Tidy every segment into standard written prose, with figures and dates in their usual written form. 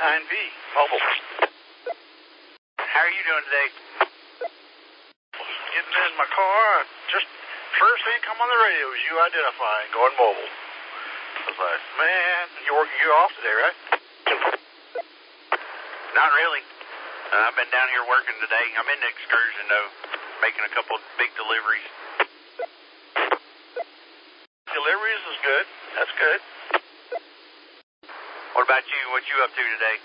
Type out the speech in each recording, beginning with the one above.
9V, mobile. How are you doing today? Getting in my car. Just first thing come on the radio was you identifying, going mobile. I was like, man, you're off today, right? Not really. I've been down here working today. I'm in the excursion, though, making a couple big deliveries. Deliveries is good. That's good. What about you? What you up to today?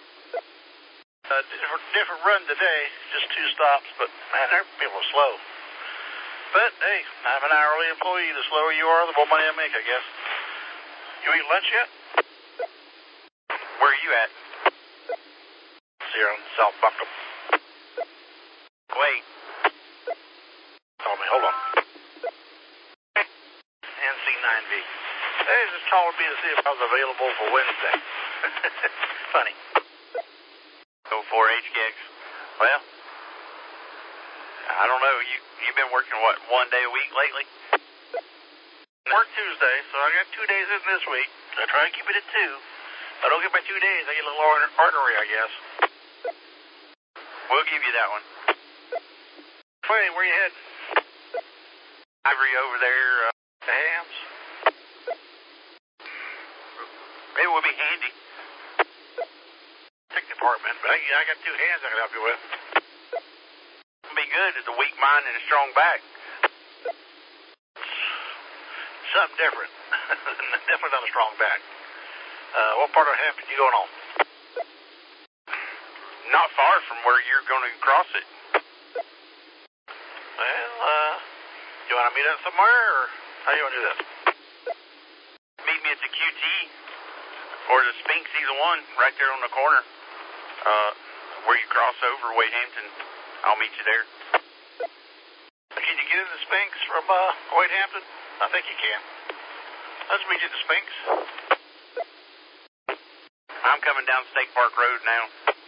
Different run today. Just 2 stops, but man, they're people are slow. But hey, I'm an hourly employee. The slower you are, the more money I make, I guess. You eat lunch yet? Where are you at? Here on South Buncombe. Wait. Call me. Hold on. NC9V. They just called me to see if I was available for Wednesday. Funny. 04 HKX. Well, I don't know. You've been working, what, 1 day a week lately? Work Tuesday, so I got 2 days in this week. I try to keep it at 2. If I don't get my 2 days, I get a little ornery, I guess. We'll give you that one. Hey, where you heading? Ivory over there. The Hams? It would be handy. Tech department, but I got 2 hands I can help you with. It'll be good. It's a weak mind and a strong back. Something different. Definitely not a strong back. What part of Hampton you going on? Not far from where you're going to cross it. Well, you want to meet up somewhere, or how you want to do this? Meet me at the QT or the Spinks, either one, right there on the corner. Where you cross over Wade Hampton. I'll meet you there. Can you get in the Spinks from Wade Hampton? I think you can. Let's meet you at the Spinks. I'm coming down State Park Road now.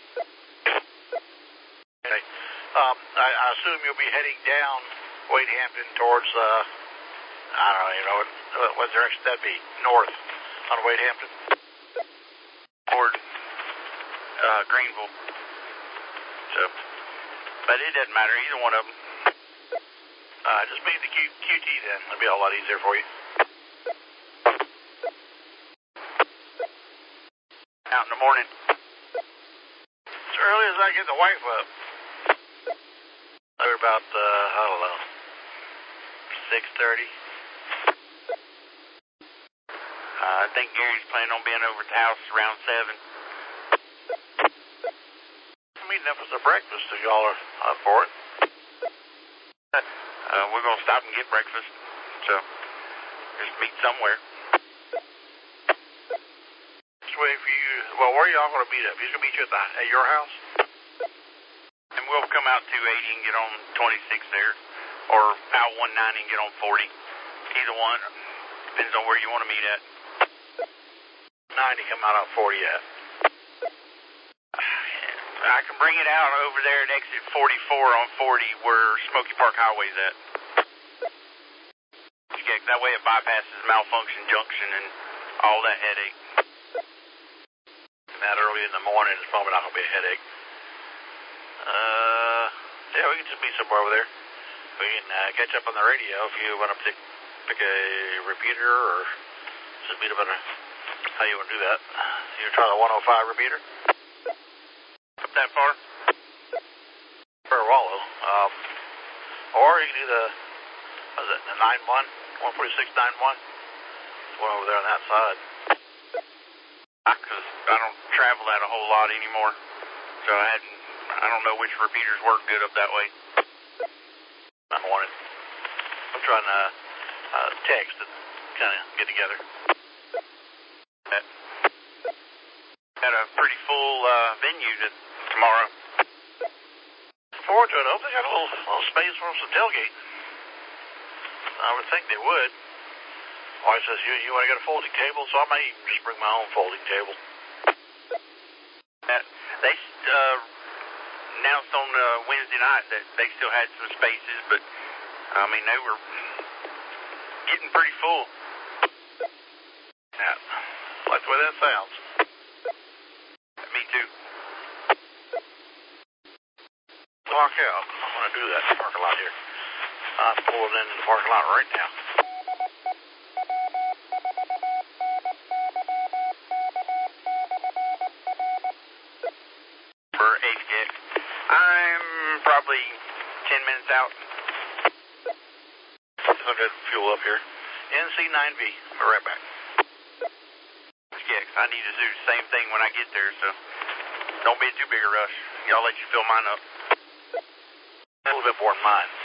Okay. I assume you'll be heading down Wade Hampton towards, I don't know, what direction that'd be? North on Wade Hampton. Toward Greenville. So, but it doesn't matter, either one of them. Just meet the QT then. That'll be a lot easier for you. Out in the morning. As early as I get the wife up. They're about, I don't know, 6:30. I think Gary's planning on being over at the house around 7. I'm meeting up for some breakfast if y'all are up for it. We're going to stop and get breakfast. So, just meet somewhere. Just wait for you. Well, where are y'all going to meet up? He's going to meet you at your house? And we'll come out 280 and get on 26 there. Or out 190 and get on 40. Either one. Depends on where you want to meet at. 90 come out on 40 at. I can bring it out over there at exit 44 on 40 where Smoky Park Highway's at. That way it bypasses Malfunction Junction and all that headache. And that early in the morning is probably not going to be a headache. Yeah, we can just meet somewhere over there. We can catch up on the radio if you want to pick a repeater or just meet up on how you want to do that. You try the 105 repeater? Up that far? For Wallow. Or you can do the 91, 146.91. There's one over there on that side. Because I don't travel that a whole lot anymore. So I don't know which repeaters work good up that way. That morning. I'm trying to text and kind of get together. Got a pretty full venue tomorrow. Forward to it. I hope they got a little space for some tailgate. I would think they would. Wife says, you want to get a folding table? So I might even just bring my own folding table. They announced on Wednesday night that they still had some spaces, but, I mean, they were getting pretty full. Yeah, like the way that sounds. Me Okay, I'm going to do that in the parking lot here. I'm pulling into the parking lot right now. For HDX. I'm probably 10 minutes out. I'll get fuel up here. NC9V. I'll be right back. HDX, I need to do the same thing when I get there, so don't be in too big a rush. Y'all let you fill mine up. A little bit more than mine.